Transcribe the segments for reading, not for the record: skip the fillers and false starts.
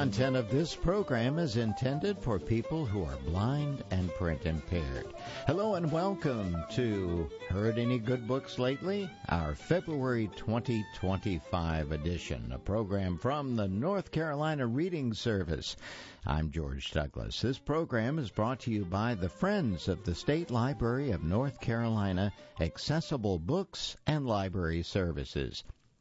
content of this program is intended for people who are blind and print impaired. Hello and welcome to Heard Any Good Books Lately? Our February 2025 edition, a program from the North Carolina Reading Service. I'm George Douglas. This program is brought to you by the Friends of the State Library of North Carolina, Accessible Books and Library Services,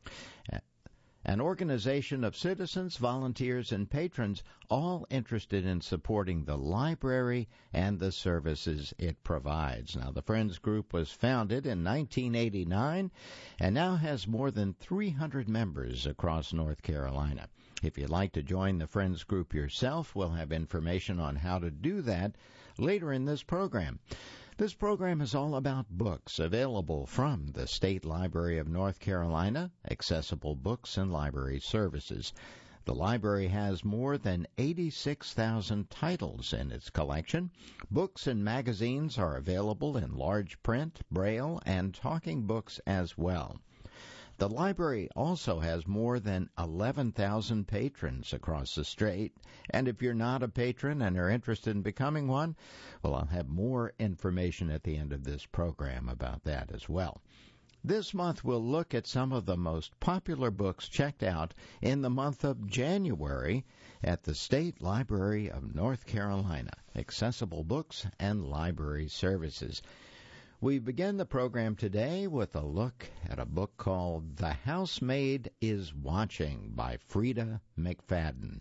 an organization of citizens, volunteers, and patrons, all interested in supporting the library and the services it provides. Now, the Friends Group was founded in 1989 and now has more than 300 members across North Carolina. If you'd like to join the Friends Group yourself, we'll have information on how to do that later in this program. This program is all about books available from the State Library of North Carolina, Accessible Books and Library Services. The library has more than 86,000 titles in its collection. Books and magazines are available in large print, braille, and talking books as well. The library also has more than 11,000 patrons across the state, and if you're not a patron and are interested in becoming one, well, I'll have more information at the end of this program about that as well. This month we'll look at some of the most popular books checked out in the month of January at the State Library of North Carolina, Accessible Books and Library Services. We begin the program today with a look at a book called The Housemaid is Watching by Freda McFadden.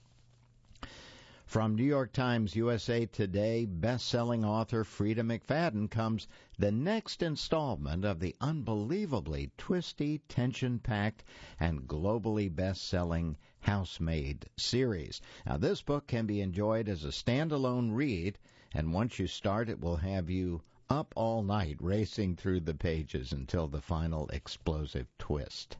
From New York Times USA Today best-selling author Freda McFadden comes the next installment of the unbelievably twisty, tension-packed, and globally best-selling Housemaid series. Now, this book can be enjoyed as a standalone read, and once you start, it will have you up all night racing through the pages until the final explosive twist.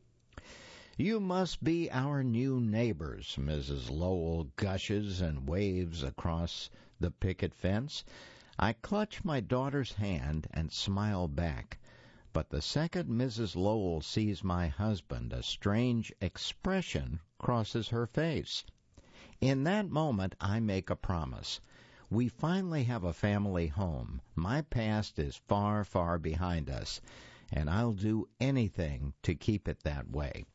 You must be our new neighbors, Mrs. Lowell gushes and waves across the picket fence. I clutch my daughter's hand and smile back, but the second Mrs. Lowell sees my husband, a strange expression crosses her face. In that moment, I make a promise. We finally have a family home. My past is far, far behind us, and I'll do anything to keep it that way.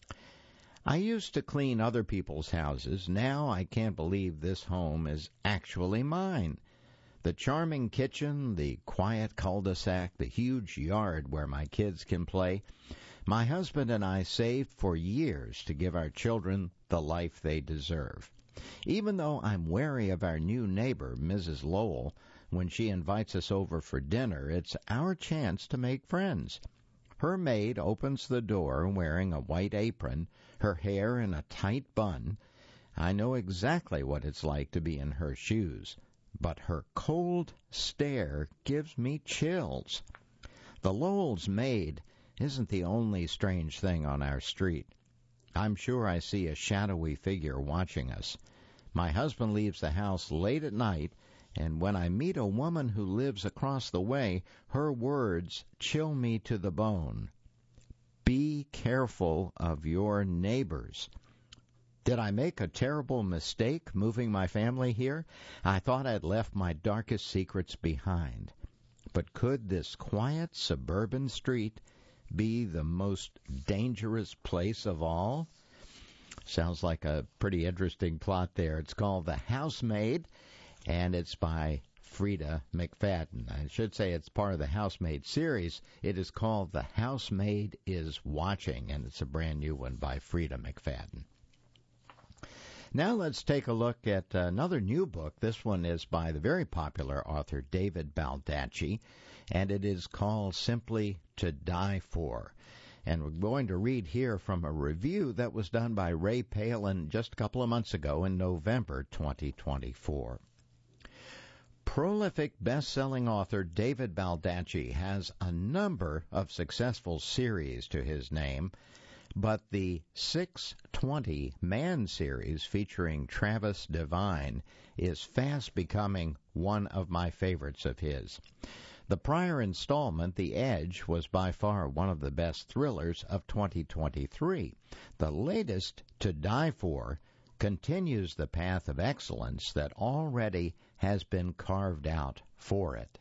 I used to clean other people's houses. Now I can't believe this home is actually mine. The charming kitchen, the quiet cul-de-sac, the huge yard where my kids can play. My husband and I saved for years to give our children the life they deserve. Even though I'm wary of our new neighbor, Mrs. Lowell, when she invites us over for dinner, it's our chance to make friends. Her maid opens the door wearing a white apron, her hair in a tight bun. I know exactly what it's like to be in her shoes, but her cold stare gives me chills. The Lowell's maid isn't the only strange thing on our street. I'm sure I see a shadowy figure watching us. My husband leaves the house late at night, and when I meet a woman who lives across the way, her words chill me to the bone. Be careful of your neighbors. Did I make a terrible mistake moving my family here? I thought I'd left my darkest secrets behind. But could this quiet suburban street be the most dangerous place of all? Sounds like a pretty interesting plot there. It's called The Housemaid, and it's by Freda McFadden. I should say it's part of the Housemaid series. It is called The Housemaid is Watching, and it's a brand new one by Freda McFadden. Now let's take a look at another new book. This one is by the very popular author David Baldacci, and it is called Simply to Die For. And we're going to read here from a review that was done by Ray Palin just a couple of months ago in November 2024. Prolific best-selling author David Baldacci has a number of successful series to his name, but the 620 Man series featuring Travis Devine is fast becoming one of my favorites of his. The prior installment, The Edge, was by far one of the best thrillers of 2023. The latest, To Die For, continues the path of excellence that already has been carved out for it.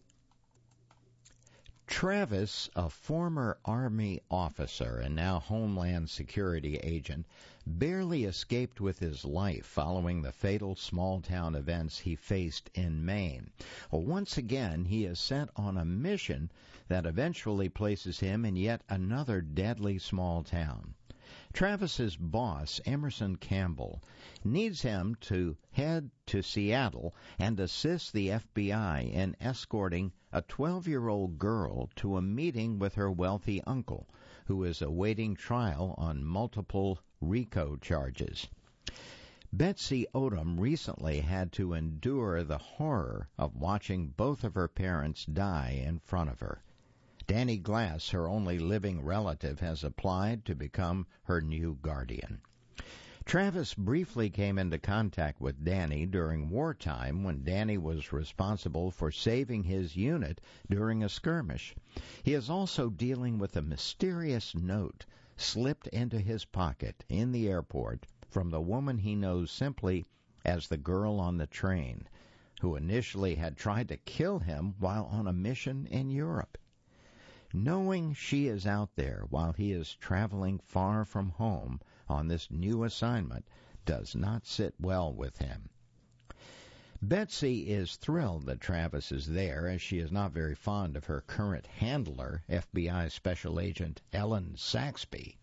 Travis, a former Army officer and now Homeland Security agent, barely escaped with his life following the fatal small-town events he faced in Maine. Well, once again, he is sent on a mission that eventually places him in yet another deadly small town. Travis's boss, Emerson Campbell, needs him to head to Seattle and assist the FBI in escorting a 12-year-old girl to a meeting with her wealthy uncle, who is awaiting trial on multiple RICO charges. Betsy Odom recently had to endure the horror of watching both of her parents die in front of her. Danny Glass, her only living relative, has applied to become her new guardian. Travis briefly came into contact with Danny during wartime when Danny was responsible for saving his unit during a skirmish. He is also dealing with a mysterious note slipped into his pocket in the airport from the woman he knows simply as the girl on the train, who initially had tried to kill him while on a mission in Europe. Knowing she is out there while he is traveling far from home on this new assignment does not sit well with him. Betsy is thrilled that Travis is there, as she is not very fond of her current handler, FBI Special Agent Ellen Saxby.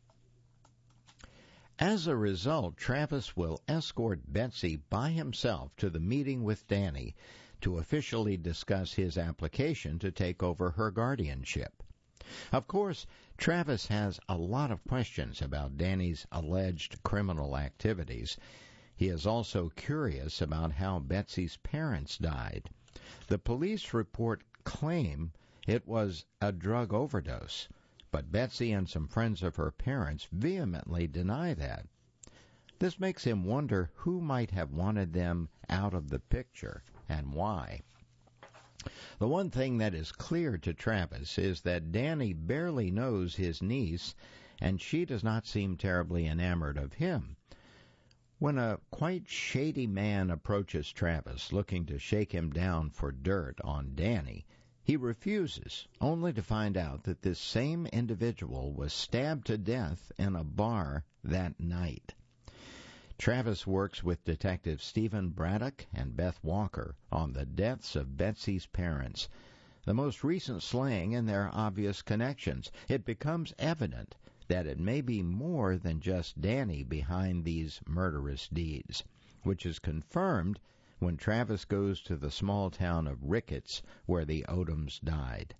As a result, Travis will escort Betsy by himself to the meeting with Danny to officially discuss his application to take over her guardianship. Of course, Travis has a lot of questions about Danny's alleged criminal activities. He is also curious about how Betsy's parents died. The police report claim it was a drug overdose, but Betsy and some friends of her parents vehemently deny that. This makes him wonder who might have wanted them out of the picture and why. The one thing that is clear to Travis is that Danny barely knows his niece, and she does not seem terribly enamored of him. When a quite shady man approaches Travis looking to shake him down for dirt on Danny, he refuses, only to find out that this same individual was stabbed to death in a bar that night. Travis works with Detectives Stephen Braddock and Beth Walker on the deaths of Betsy's parents, the most recent slaying and their obvious connections. It becomes evident that it may be more than just Danny behind these murderous deeds, which is confirmed when Travis goes to the small town of Ricketts where the Odoms died.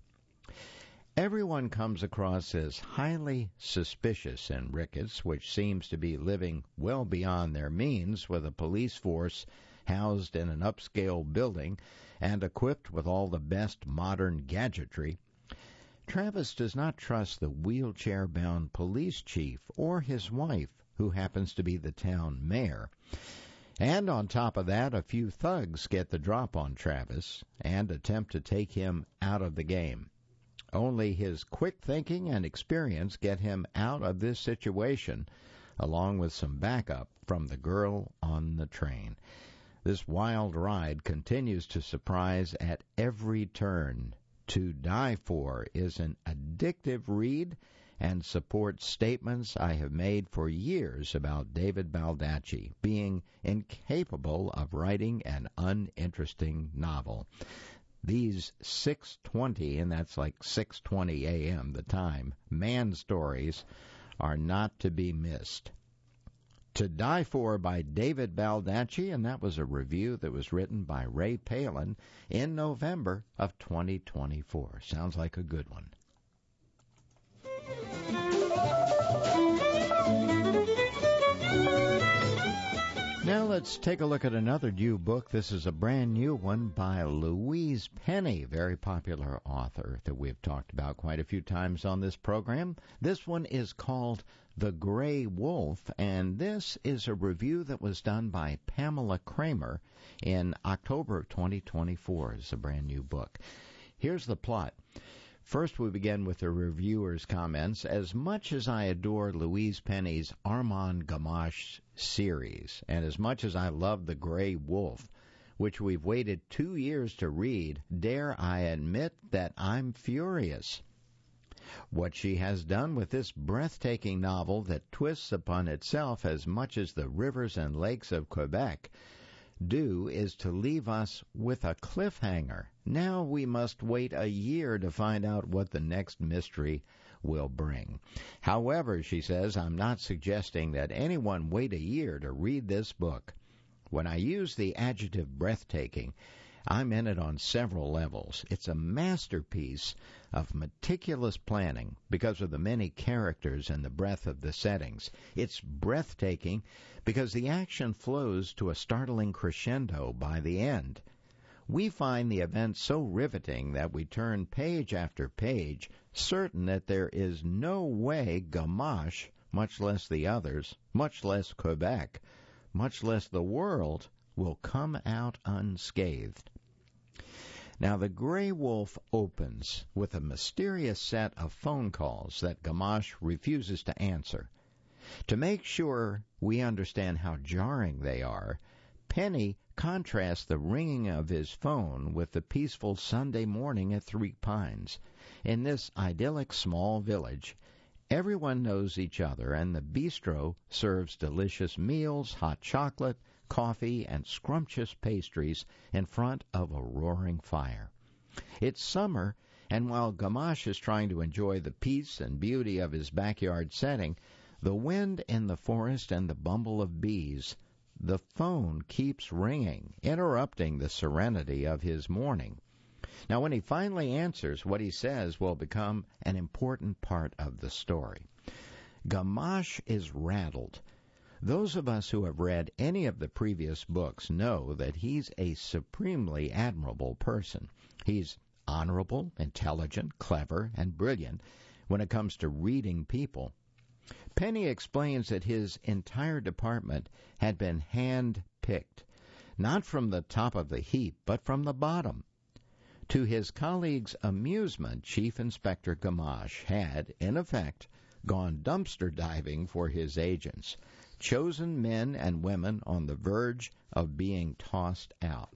Everyone comes across as highly suspicious in Ricketts, which seems to be living well beyond their means with a police force housed in an upscale building and equipped with all the best modern gadgetry. Travis does not trust the wheelchair-bound police chief or his wife, who happens to be the town mayor. And on top of that, a few thugs get the drop on Travis and attempt to take him out of the game. Only his quick thinking and experience get him out of this situation, along with some backup from the girl on the train. This wild ride continues to surprise at every turn. To Die For is an addictive read and supports statements I have made for years about David Baldacci being incapable of writing an uninteresting novel. These 6:20, and that's like 6:20 a.m. the time, man stories are not to be missed. To Die For by David Baldacci, and that was a review that was written by Ray Palin in November of 2024. Sounds like a good one. Now let's take a look at another new book. This is a brand new one by Louise Penny, very popular author that we've talked about quite a few times on this program. This one is called The Gray Wolf, and this is a review that was done by Pamela Kramer in October of 2024. It's a brand new book. Here's the plot. First, we begin with the reviewer's comments. As much as I adore Louise Penny's Armand Gamache series, and as much as I love The Gray Wolf, which we've waited 2 years to read, dare I admit that I'm furious. What she has done with this breathtaking novel that twists upon itself as much as the rivers and lakes of Quebec do is to leave us with a cliffhanger. Now we must wait a year to find out what the next mystery will bring. However, she says, I'm not suggesting that anyone wait a year to read this book. When I use the adjective breathtaking, I meant it on several levels. It's a masterpiece of meticulous planning because of the many characters and the breadth of the settings. It's breathtaking because the action flows to a startling crescendo by the end. We find the event so riveting that we turn page after page, certain that there is no way Gamache, much less the others, much less Quebec, much less the world, will come out unscathed. Now, The Gray Wolf opens with a mysterious set of phone calls that Gamache refuses to answer. To make sure we understand how jarring they are, Penny contrasts the ringing of his phone with the peaceful Sunday morning at Three Pines. In this idyllic small village, everyone knows each other, and the bistro serves delicious meals, hot chocolate, coffee, and scrumptious pastries in front of a roaring fire. It's summer, and while Gamache is trying to enjoy the peace and beauty of his backyard setting, the wind in the forest and the bumble of bees, the phone keeps ringing, interrupting the serenity of his morning. Now, when he finally answers, what he says will become an important part of the story. Gamache is rattled. Those of us who have read any of the previous books know that he's a supremely admirable person. He's honorable, intelligent, clever, and brilliant when it comes to reading people. Penny explains that his entire department had been hand-picked, not from the top of the heap, but from the bottom. To his colleagues' amusement, Chief Inspector Gamache had, in effect, gone dumpster diving for his agents, chosen men and women on the verge of being tossed out.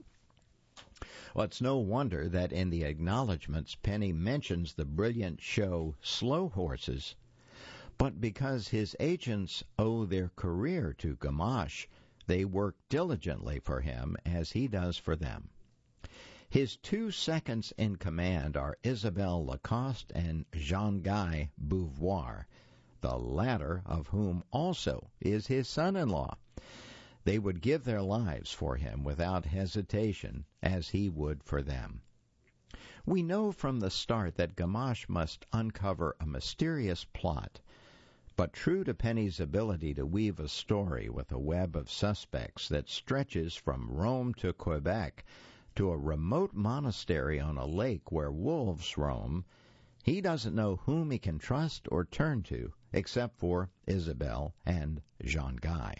Well, it's no wonder that in the acknowledgments Penny mentions the brilliant show Slow Horses, but because his agents owe their career to Gamache, they work diligently for him as he does for them. His 2 seconds in command are Isabelle Lacoste and Jean-Guy Beauvoir, the latter of whom also is his son-in-law. They would give their lives for him without hesitation, as he would for them. We know from the start that Gamache must uncover a mysterious plot, but true to Penny's ability to weave a story with a web of suspects that stretches from Rome to Quebec to a remote monastery on a lake where wolves roam, he doesn't know whom he can trust or turn to, except for Isabelle and Jean-Guy.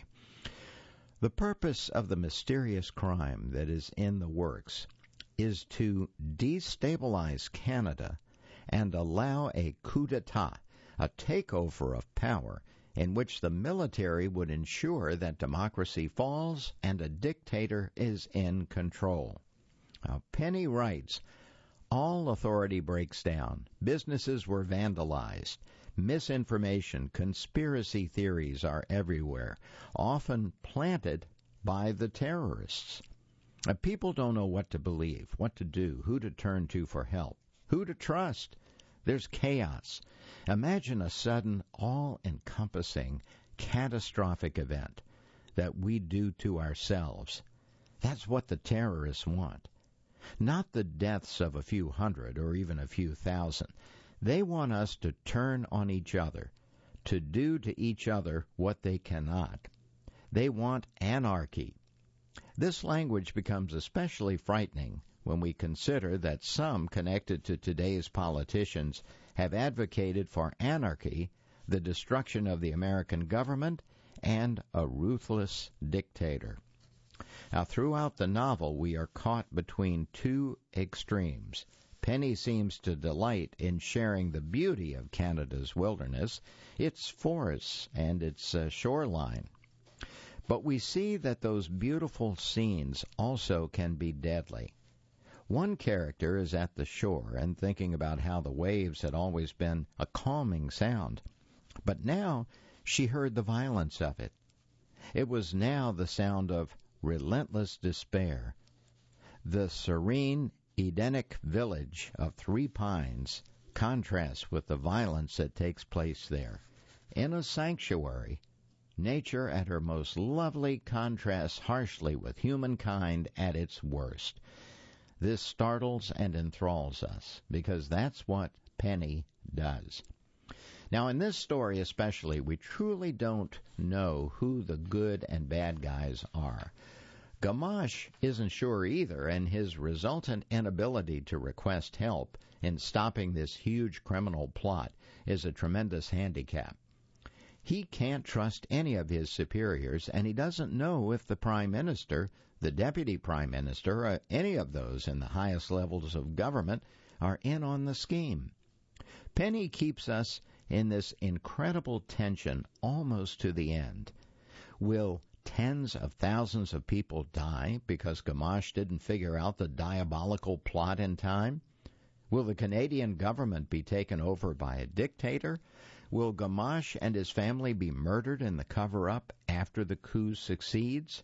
The purpose of the mysterious crime that is in the works is to destabilize Canada and allow a coup d'etat, a takeover of power, in which the military would ensure that democracy falls and a dictator is in control. Now, Penny writes, all authority breaks down. Businesses were vandalized. Misinformation, conspiracy theories are everywhere, often planted by the terrorists. People don't know what to believe, what to do, who to turn to for help, who to trust. There's chaos. Imagine a sudden, all-encompassing, catastrophic event that we do to ourselves. That's what the terrorists want. Not the deaths of a few hundred or even a few thousand. They want us to turn on each other, to do to each other what they cannot. They want anarchy. This language becomes especially frightening when we consider that some connected to today's politicians have advocated for anarchy, the destruction of the American government, and a ruthless dictator. Now, throughout the novel, we are caught between 2 extremes. Penny seems to delight in sharing the beauty of Canada's wilderness, its forests, and its shoreline. But we see that those beautiful scenes also can be deadly. One character is at the shore and thinking about how the waves had always been a calming sound. But now she heard the violence of it. It was now the sound of relentless despair. The serene Edenic village of Three Pines contrasts with the violence that takes place there. In a sanctuary, nature at her most lovely contrasts harshly with humankind at its worst. This startles and enthralls us, because that's what Penny does. Now, in this story especially, we truly don't know who the good and bad guys are. Gamache isn't sure either, and his resultant inability to request help in stopping this huge criminal plot is a tremendous handicap. He can't trust any of his superiors, and he doesn't know if the Prime Minister, the Deputy Prime Minister, or any of those in the highest levels of government are in on the scheme. Penny keeps us in this incredible tension almost to the end. Will tens of thousands of people die because Gamache didn't figure out the diabolical plot in time? Will the Canadian government be taken over by a dictator? Will Gamache and his family be murdered in the cover-up after the coup succeeds?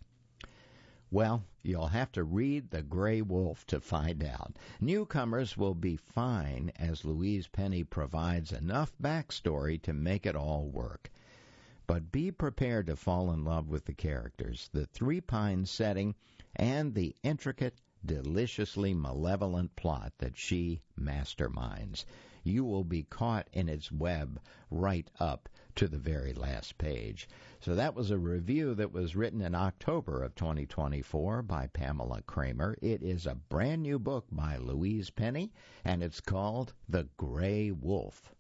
Well, you'll have to read The Gray Wolf to find out. Newcomers will be fine as Louise Penny provides enough backstory to make it all work. But be prepared to fall in love with the characters, the Three Pines setting, and the intricate, deliciously malevolent plot that she masterminds. You will be caught in its web right up to the very last page. So that was a review that was written in October of 2024 by Pamela Kramer. It is a brand new book by Louise Penny, and it's called The Gray Wolf.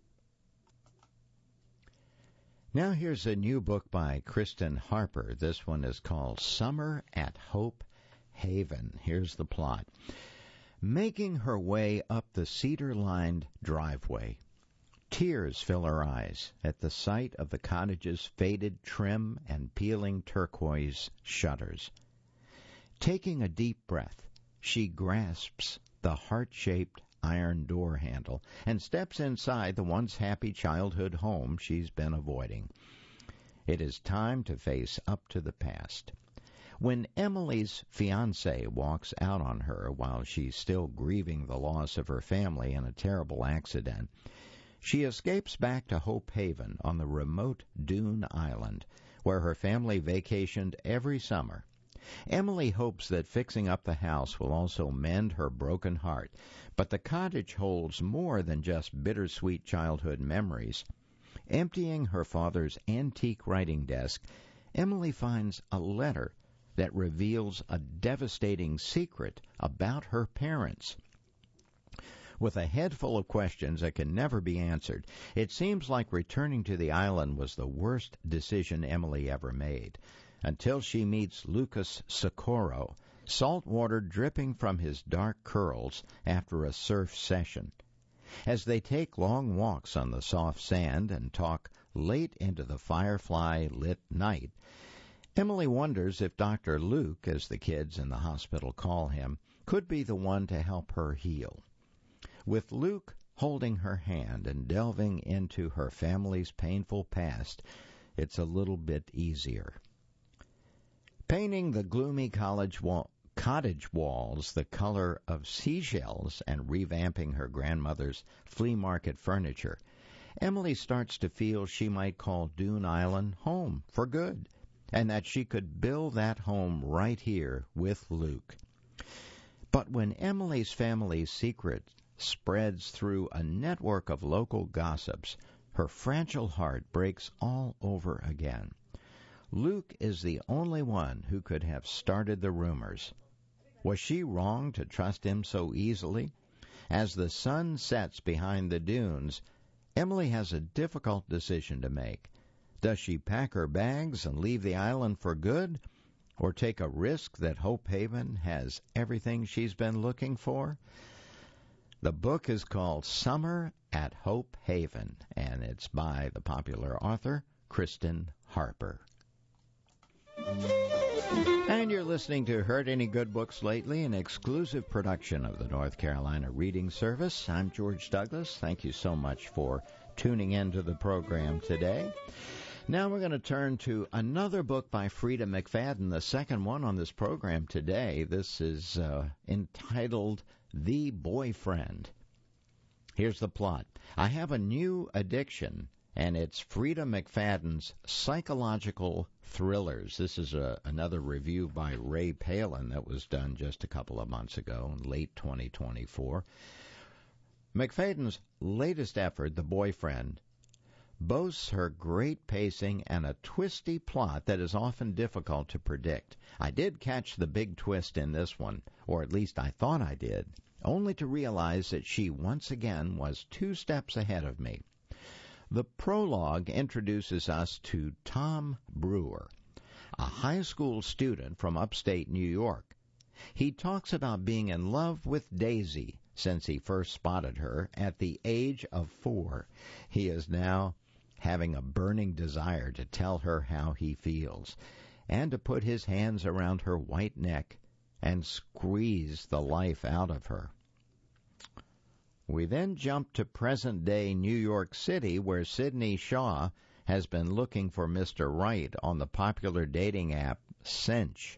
Now here's a new book by Kristen Harper. This one is called Summer at Hope Haven. Here's the plot. Making her way up the cedar-lined driveway, tears fill her eyes at the sight of the cottage's faded trim and peeling turquoise shutters. Taking a deep breath, she grasps the heart-shaped iron door handle and steps inside the once happy childhood home she's been avoiding. It is time to face up to the past. When Emily's fiancé walks out on her while she's still grieving the loss of her family in a terrible accident, she escapes back to Hope Haven on the remote Dune Island, where her family vacationed every summer. Emily hopes that fixing up the house will also mend her broken heart, but the cottage holds more than just bittersweet childhood memories. Emptying her father's antique writing desk, Emily finds a letter that reveals a devastating secret about her parents. With a head full of questions that can never be answered, it seems like returning to the island was the worst decision Emily ever made, until she meets Lucas Socorro, salt water dripping from his dark curls after a surf session. As they take long walks on the soft sand and talk late into the firefly-lit night, Emily wonders if Dr. Luke, as the kids in the hospital call him, could be the one to help her heal. With Luke holding her hand and delving into her family's painful past, it's a little bit easier. Painting the gloomy cottage walls the color of seashells and revamping her grandmother's flea market furniture, Emily starts to feel she might call Dune Island home for good, and that she could build that home right here with Luke. But when Emily's family's secret spreads through a network of local gossips, her fragile heart breaks all over again. Luke is the only one who could have started the rumors. Was she wrong to trust him so easily? As the sun sets behind the dunes, Emily has a difficult decision to make. Does she pack her bags and leave the island for good, or take a risk that Hope Haven has everything she's been looking for? The book is called Summer at Hope Haven, and it's by the popular author Kristen Harper. And you're listening to Heard Any Good Books Lately, an exclusive production of the North Carolina Reading Service. I'm George Douglas. Thank you so much for tuning in to the program today. Now we're going to turn to another book by Freida McFadden, the second one on this program today. This is entitled The Boyfriend. Here's the plot. I have a new addiction, and it's Freida McFadden's psychological thrillers. This is another review by Ray Palin that was done just a couple of months ago, in late 2024. McFadden's latest effort, The Boyfriend, boasts her great pacing and a twisty plot that is often difficult to predict. I did catch the big twist in this one, or at least I thought I did, only to realize that she once again was 2 steps ahead of me. The prologue introduces us to Tom Brewer, a high school student from upstate New York. He talks about being in love with Daisy since he first spotted her at the age of 4. He is now having a burning desire to tell her how he feels and to put his hands around her white neck and squeeze the life out of her. We then jump to present-day New York City, where Sydney Shaw has been looking for Mr. Right on the popular dating app Cinch.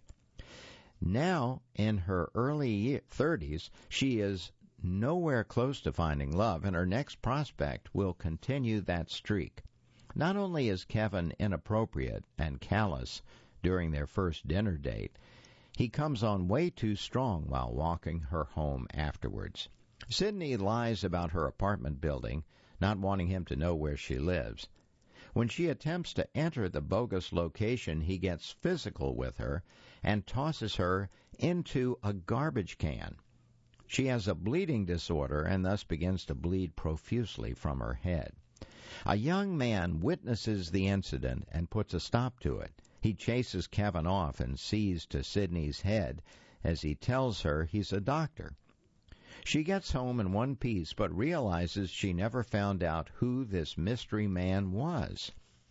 Now, in her early 30s, she is nowhere close to finding love, and her next prospect will continue that streak. Not only is Kevin inappropriate and callous during their first dinner date, he comes on way too strong while walking her home afterwards. Sydney lies about her apartment building, not wanting him to know where she lives. When she attempts to enter the bogus location, he gets physical with her and tosses her into a garbage can. She has a bleeding disorder and thus begins to bleed profusely from her head. A young man witnesses the incident and puts a stop to it. He chases Kevin off and sees to Sydney's head as he tells her he's a doctor. She gets home in one piece but realizes she never found out who this mystery man was.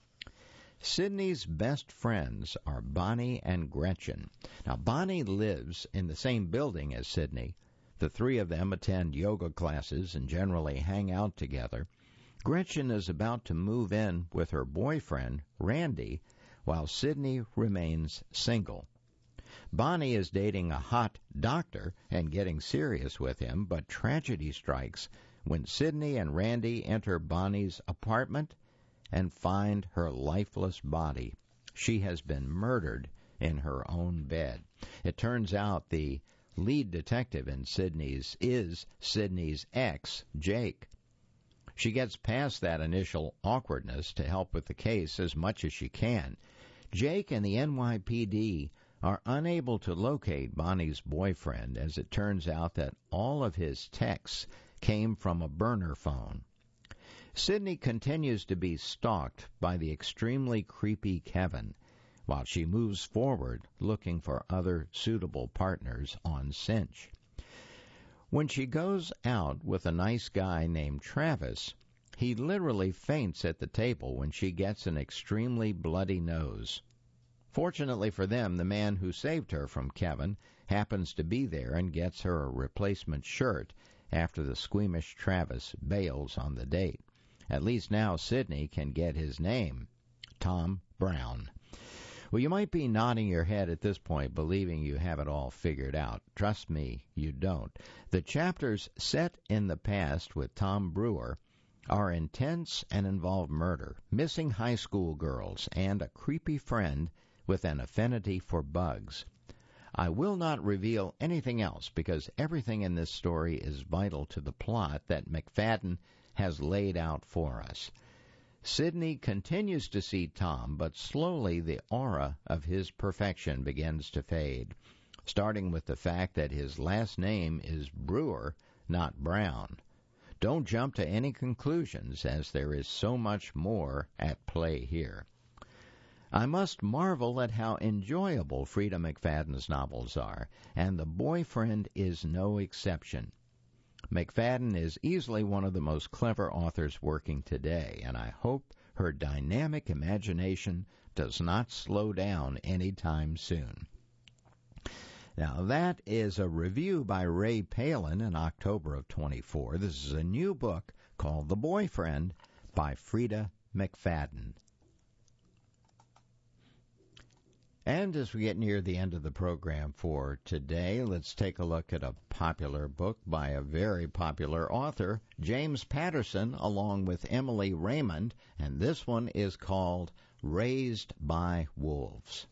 Sydney's best friends are Bonnie and Gretchen. Now, Bonnie lives in the same building as Sydney. The 3 of them attend yoga classes and generally hang out together. Gretchen is about to move in with her boyfriend, Randy, while Sydney remains single. Bonnie is dating a hot doctor and getting serious with him, but tragedy strikes when Sydney and Randy enter Bonnie's apartment and find her lifeless body. She has been murdered in her own bed. It turns out the lead detective in Sydney's is Sydney's ex, Jake. She gets past that initial awkwardness to help with the case as much as she can. Jake and the NYPD are unable to locate Bonnie's boyfriend, as it turns out that all of his texts came from a burner phone. Sydney continues to be stalked by the extremely creepy Kevin, while she moves forward looking for other suitable partners on Cinch. When she goes out with a nice guy named Travis, he literally faints at the table when she gets an extremely bloody nose. Fortunately for them, the man who saved her from Kevin happens to be there and gets her a replacement shirt after the squeamish Travis bails on the date. At least now Sydney can get his name, Tom Brown. Well, you might be nodding your head at this point, believing you have it all figured out. Trust me, you don't. The chapters set in the past with Tom Brewer are intense and involve murder, missing high school girls, and a creepy friend with an affinity for bugs. I will not reveal anything else because everything in this story is vital to the plot that McFadden has laid out for us. Sydney continues to see Tom, but slowly the aura of his perfection begins to fade, starting with the fact that his last name is Brewer, not Brown. Don't jump to any conclusions, as there is so much more at play here. I must marvel at how enjoyable Freida McFadden's novels are, and The Boyfriend is no exception. McFadden is easily one of the most clever authors working today, and I hope her dynamic imagination does not slow down anytime soon. Now, that is a review by Ray Palin in October of 24. This is a new book called The Boyfriend by Freida McFadden. And as we get near the end of the program for today, let's take a look at a popular book by a very popular author, James Patterson, along with Emily Raymond, and this one is called Raised by Wolves.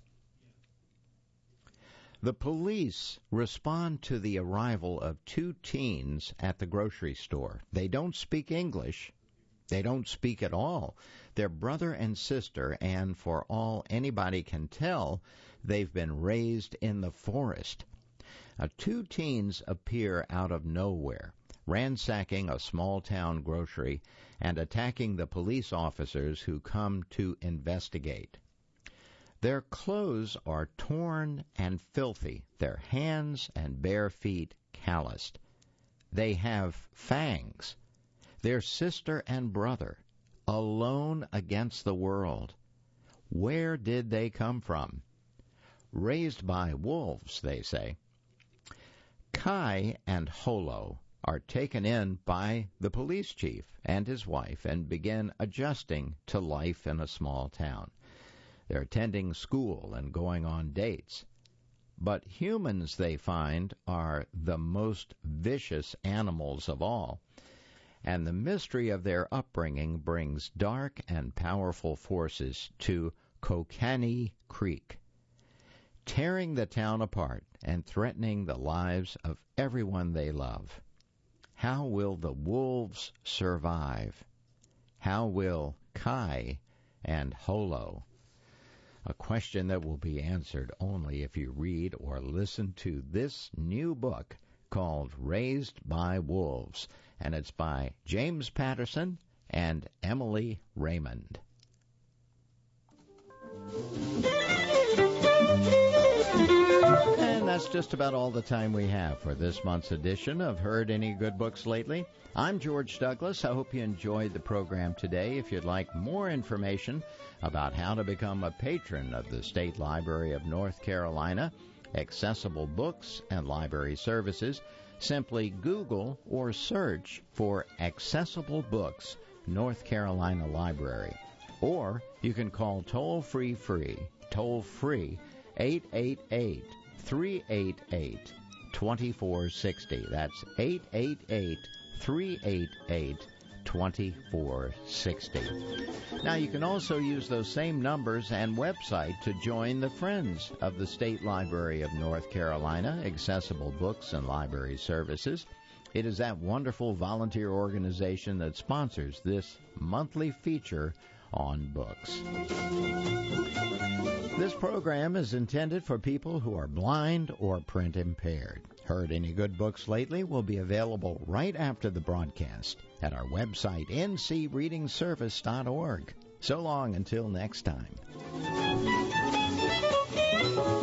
The police respond to the arrival of two teens at the grocery store. They don't speak English. They don't speak at all. They're brother and sister, and for all anybody can tell, they've been raised in the forest. Two teens appear out of nowhere, ransacking a small-town grocery and attacking the police officers who come to investigate. Their clothes are torn and filthy, their hands and bare feet calloused. They have fangs. Their sister and brother, alone against the world. Where did they come from? Raised by wolves, they say. Kai and Holo are taken in by the police chief and his wife and begin adjusting to life in a small town. They're attending school and going on dates. But humans, they find, are the most vicious animals of all. And the mystery of their upbringing brings dark and powerful forces to Kokanee Creek, tearing the town apart and threatening the lives of everyone they love. How will the wolves survive? How will Kai and Holo? A question that will be answered only if you read or listen to this new book called Raised by Wolves, and it's by James Patterson and Emily Raymond. And that's just about all the time we have for this month's edition of Heard Any Good Books Lately. I'm George Douglas. I hope you enjoyed the program today. If you'd like more information about how to become a patron of the State Library of North Carolina, accessible books, and library services, simply Google or search for Accessible Books, North Carolina Library. Or you can call toll-free 888-388-2460. That's 888-388-2460. Now, you can also use those same numbers and website to join the Friends of the State Library of North Carolina, Accessible Books and Library Services. It is that wonderful volunteer organization that sponsors this monthly feature on books. This program is intended for people who are blind or print impaired. Heard Any Good Books Lately will be available right after the broadcast at our website, ncreadingservice.org. So long until next time.